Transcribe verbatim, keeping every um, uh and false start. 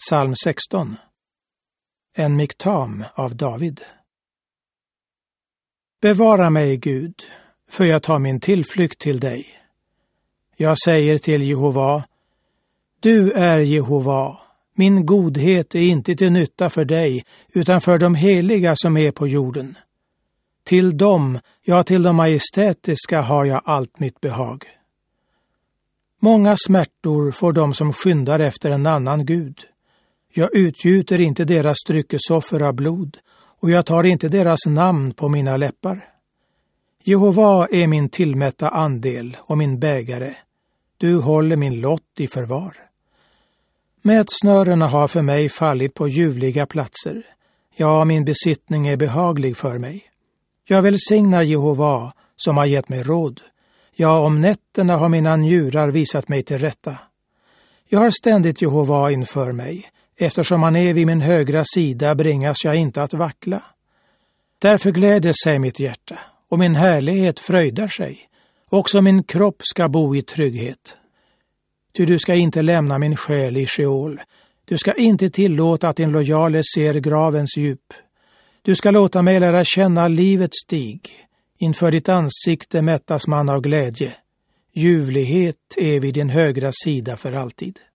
Psalm sexton. En miktam av David. Bevara mig, Gud, för jag tar min tillflykt till dig. Jag säger till Jehova: Du är Jehova, min godhet är inte till nytta för dig, utan för de heliga som är på jorden. Till dem, ja till de majestätiska har jag allt mitt behag. Många smärtor får de som skyndar efter en annan Gud. Jag utgjuter inte deras dryckesoffer av blod, och jag tar inte deras namn på mina läppar. Jehova är min tillmätta andel och min bägare. Du håller min lott i förvar. Mätsnörena har för mig fallit på ljuvliga platser. Ja, min besittning är behaglig för mig. Jag välsignar Jehova som har gett mig råd. Ja, om nätterna har mina njurar visat mig till rätta. Jag har ständigt Jehova inför mig. Eftersom han är vid min högra sida bringas jag inte att vackla. Därför gläder sig mitt hjärta, och min härlighet fröjdar sig. Också min kropp ska bo i trygghet. Ty du ska inte lämna min själ i Sheol. Du ska inte tillåta att din lojale ser gravens djup. Du ska låta mig lära känna livets stig. Inför ditt ansikte mättas man av glädje. Ljuvlighet är vid din högra sida för alltid.